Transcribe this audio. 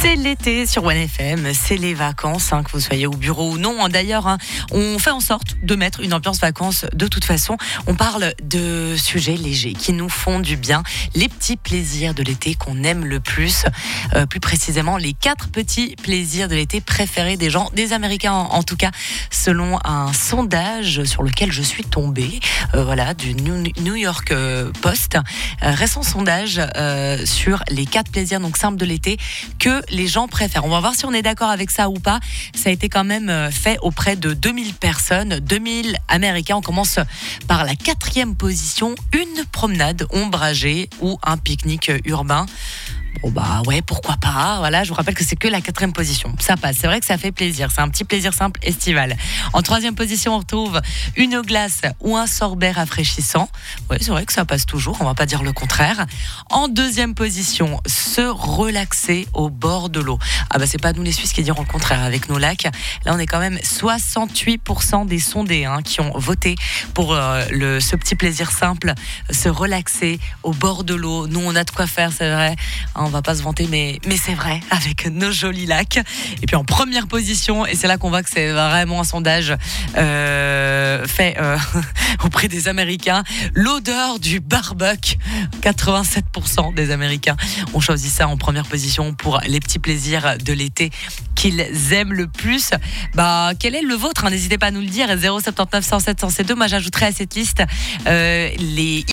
C'est l'été sur OneFM, c'est les vacances, que vous soyez au bureau ou non. D'ailleurs, on fait en sorte de mettre une ambiance vacances de toute façon. On parle de sujets légers qui nous font du bien, les petits plaisirs de l'été qu'on aime le plus. Plus précisément, les 4 petits plaisirs de l'été préférés des gens, des Américains en tout cas, selon un sondage sur lequel je suis tombée, du New York Post. Récent sondage sur les 4 plaisirs donc simples de l'été que les gens préfèrent. On va voir si on est d'accord avec ça ou pas. Ça a été quand même fait auprès de 2000 personnes, 2000 Américains. On commence par la 4e position, une promenade ombragée ou un pique-nique urbain. Bon ouais, pourquoi pas. Voilà, je vous rappelle que c'est que la 4e position. Ça passe, c'est vrai que ça fait plaisir. C'est un petit plaisir simple estival. En 3e position, on retrouve une glace ou un sorbet rafraîchissant. Ouais, c'est vrai que ça passe toujours, on va pas dire le contraire. En 2e position, se relaxer au bord de l'eau. C'est pas nous les Suisses qui diront le contraire avec nos lacs. Là, on est quand même 68% des sondés qui ont voté pour ce petit plaisir simple, se relaxer au bord de l'eau. Nous, on a de quoi faire, c'est vrai. On va pas se vanter, mais c'est vrai, avec nos jolis lacs. Et puis en première position, et c'est là qu'on voit que c'est vraiment un sondage fait auprès des Américains, l'odeur du barbecue. 87% des Américains ont choisi ça en première position pour les petits plaisirs de l'été qu'ils aiment le plus. Quel est le vôtre ? N'hésitez pas à nous le dire. 079 107 102. Moi, j'ajouterai à cette liste les